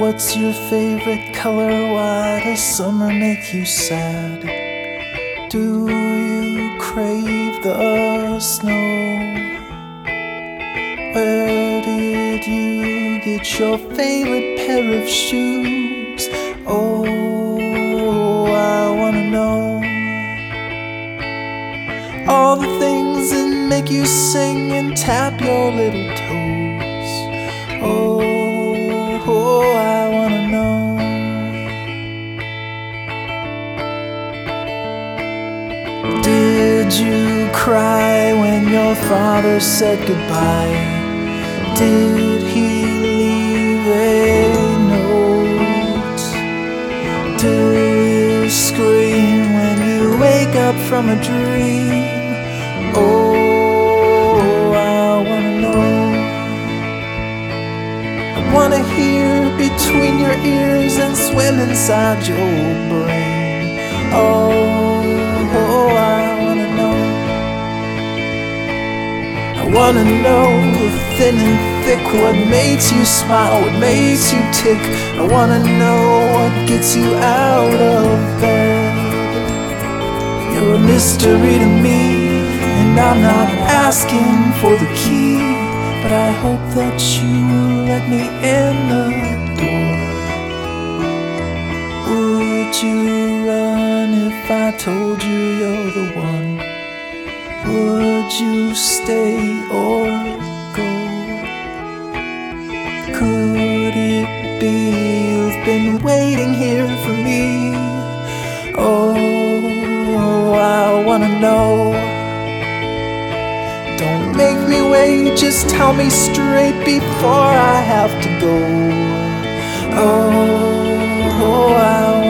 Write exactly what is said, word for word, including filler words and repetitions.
What's your favorite color? Why does summer make you sad? Do you crave the snow? Where did you get your favorite pair of shoes? Oh, I wanna know all the things that make you sing and tap your little toes. Oh, oh, I wanna know. Did you cry when your father said goodbye? Did he leave a note? Do you scream when you wake up from a dream? Oh, I wanna know. I wanna hear between your ears and swim inside your brain. Oh, oh, I wanna know. I wanna know thin and thick, what makes you smile, what makes you tick. I wanna know what gets you out of bed. You're a mystery to me, and I'm not asking for the key, but I hope that you will let me in the door. Would you run if I told you you're the one? Would you stay or go? Could it be you've been waiting here for me? Oh, I wanna know. Don't make me wait, just tell me straight before I have to go. Oh, I